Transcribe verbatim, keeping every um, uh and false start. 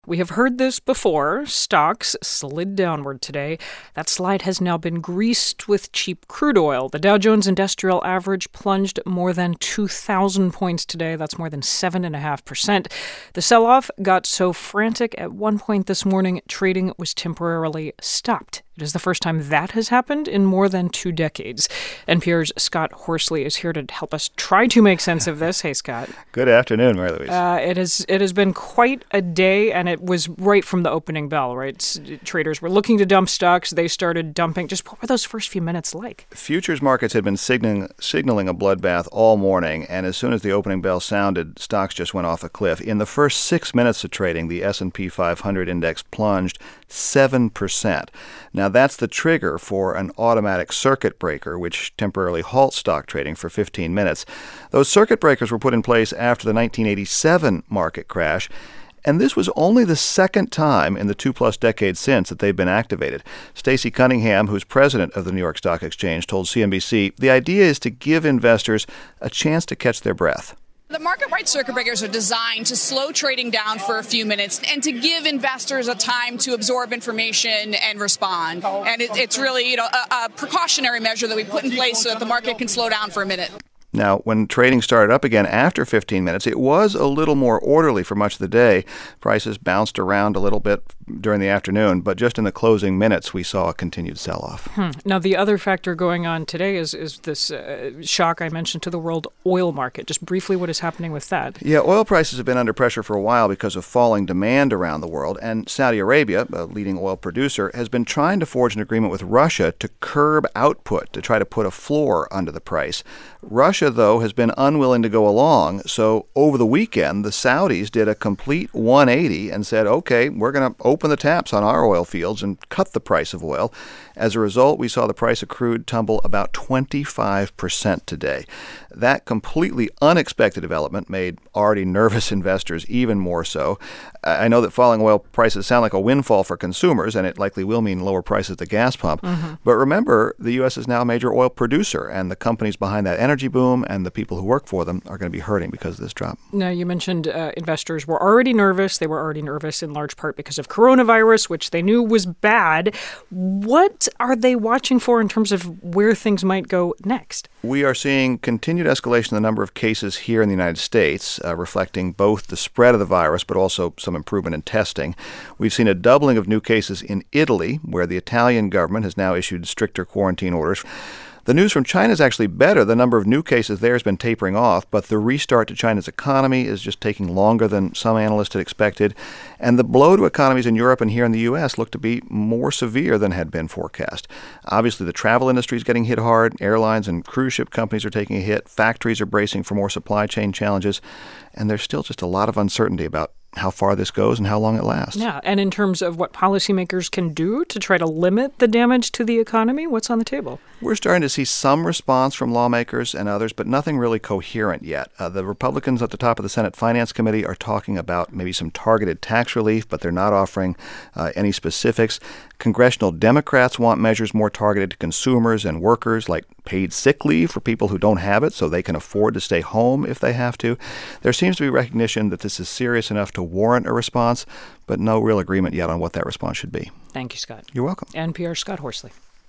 We have heard this before. Stocks slid downward today. That slide has now been greased with cheap crude oil. The Dow Jones Industrial Average plunged more than two thousand points today. That's more than seven point five percent. The sell-off got so frantic at one point this morning, trading was temporarily stopped. It is the first time that has happened in more than two decades. N P R's Scott Horsley is here to help us try to make sense of this. Hey, Scott. Good afternoon, Mary Louise. Uh, it has it has been quite a day, and it was right from the opening bell, right? S- traders were looking to dump stocks. They started dumping. Just what were those first few minutes like? Futures markets had been signaling, signaling a bloodbath all morning, and as soon as the opening bell sounded, stocks just went off a cliff. In the first six minutes of trading, the S and P five hundred index plunged seven percent. Now, that's the trigger for an automatic circuit breaker, which temporarily halts stock trading for fifteen minutes. Those circuit breakers were put in place after the nineteen eighty-seven market crash, and this was only the second time in the two-plus decades since that they've been activated. Stacey Cunningham, who's president of the New York Stock Exchange, told C N B C, the idea is to give investors a chance to catch their breath. The market-wide circuit breakers are designed to slow trading down for a few minutes and to give investors a time to absorb information and respond. And it, it's really, you know, a, a precautionary measure that we put in place so that the market can slow down for a minute. Now, when trading started up again after fifteen minutes, it was a little more orderly for much of the day. Prices bounced around a little bit during the afternoon, but just in the closing minutes, we saw a continued sell-off. Hmm. Now, the other factor going on today is is this uh, shock I mentioned to the world oil market. Just briefly, what is happening with that? Yeah, oil prices have been under pressure for a while because of falling demand around the world, and Saudi Arabia, a leading oil producer, has been trying to forge an agreement with Russia to curb output, to try to put a floor under the price. Russia, though, has been unwilling to go along, so over the weekend, the Saudis did a complete one eighty and said, okay, we're going to open the taps on our oil fields and cut the price of oil. As a result, we saw the price of crude tumble about twenty-five percent today. That completely unexpected development made already nervous investors even more so. I know that falling oil prices sound like a windfall for consumers, and it likely will mean lower prices at the gas pump. Mm-hmm. But remember, the U S is now a major oil producer, and the companies behind that energy boom and the people who work for them are going to be hurting because of this drop. Now, you mentioned uh, investors were already nervous. They were already nervous in large part because of coronavirus, which they knew was bad. What are they watching for in terms of where things might go next? We are seeing continued escalation in the number of cases here in the United States, uh, reflecting both the spread of the virus but also some improvement in testing. We've seen a doubling of new cases in Italy, where the Italian government has now issued stricter quarantine orders. The news from China is actually better. The number of new cases there has been tapering off, but the restart to China's economy is just taking longer than some analysts had expected. And the blow to economies in Europe and here in the U S look to be more severe than had been forecast. Obviously, the travel industry is getting hit hard. Airlines and cruise ship companies are taking a hit. Factories are bracing for more supply chain challenges. And there's still just a lot of uncertainty about how far this goes and how long it lasts. Yeah, and in terms of what policymakers can do to try to limit the damage to the economy, what's on the table? We're starting to see some response from lawmakers and others, but nothing really coherent yet. Uh, the Republicans at the top of the Senate Finance Committee are talking about maybe some targeted tax relief, but they're not offering uh, any specifics. Congressional Democrats want measures more targeted to consumers and workers, like paid sick leave for people who don't have it so they can afford to stay home if they have to. There seems to be recognition that this is serious enough to warrant a response, but no real agreement yet on what that response should be. Thank you, Scott. You're welcome. N P R Scott Horsley.